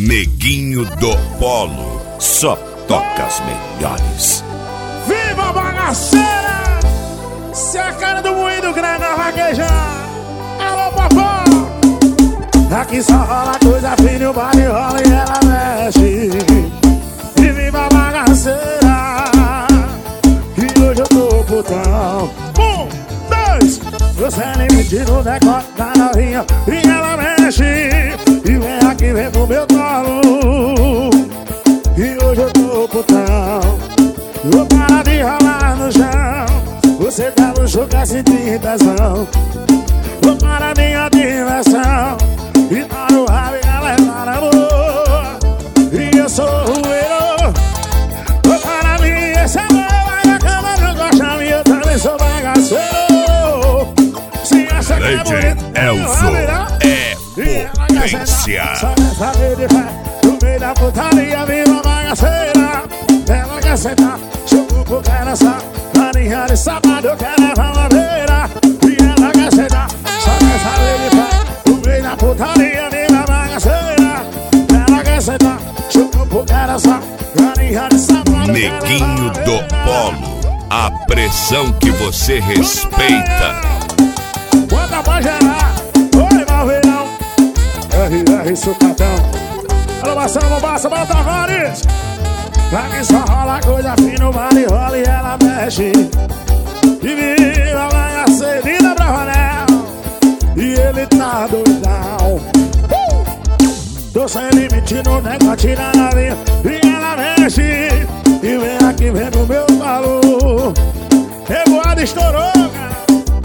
Neguinho do Polo, só toca as melhores. Viva a bagaceira! Se a cara do moído grande na vaquejar. Alô, papá! Aqui só rola coisa fina, o baile rola e ela mexe. E viva a bagaceira! E hoje eu tô putão. 1, 2, você nem me tira o decote da novinha e ela mexe. E vem aqui, vem pro meu colo. E hoje eu tô putão. Vou parar de rolar no chão. Você tá no show que sentir tesão. Vou parar minha diversão. E tá no rabo e ela é para amor. E eu sou o herói. Vou parar minha essa vai na cama, não gosta minha, eu também sou bagaceiro. Se acha que é bonito, Elzo é potência. só nessa vez de fé, no meio da putaria, viva a bagaceira. Ela quer sentar, chupa pro cara só. Maninha de sábado, eu quero levar uma beira. E ela quer sentar, só nessa vez de fé, no meio da putaria, viva a bagaceira. Ela quer sentar, chupa pro cara só. Maninha de sábado, Neguinho do Polo, a pressão que você respeita. Bota pra gerar, oi Malveirão. RR Sucatão. Alô, Marcelo Mombassa, bota vários. Aqui só rola coisa fina, o vale rola e ela mexe. E viva a bagaceira pra Vanel. E ele tá doidão. Tô sem limite no negócio, tira na linha e ela mexe. E vem aqui, vem no meu valor. Revoada estourou, cara.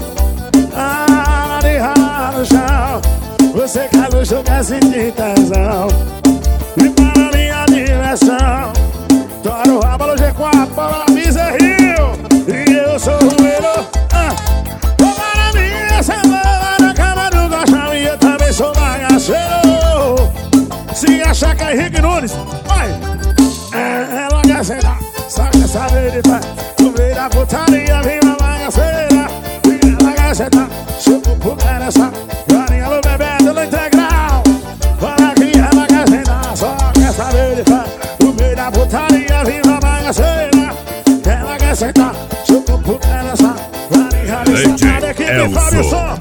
De ralar no chão. Você quer luxo, quer sentir tesão. E para minha diversão, tora o rabo no G4, para a Rio. E eu sou o herói. Vou para minha semana na cama do colchão. E eu também sou bagaceiro. Se achar que é Henrique Nunes, vai. Ela quer sentar, só quer saber de pé. No meio da putaria, viva a bagaceira. E ela quer sentar, chupa pro cara só. Galinha no bebendo no integral. Olha que ela quer sentar, só quer saber de pé. No meio da putaria, viva a bagaceira. Ela quer sentar, chupa pro cara só. Galinha no DJ Elzo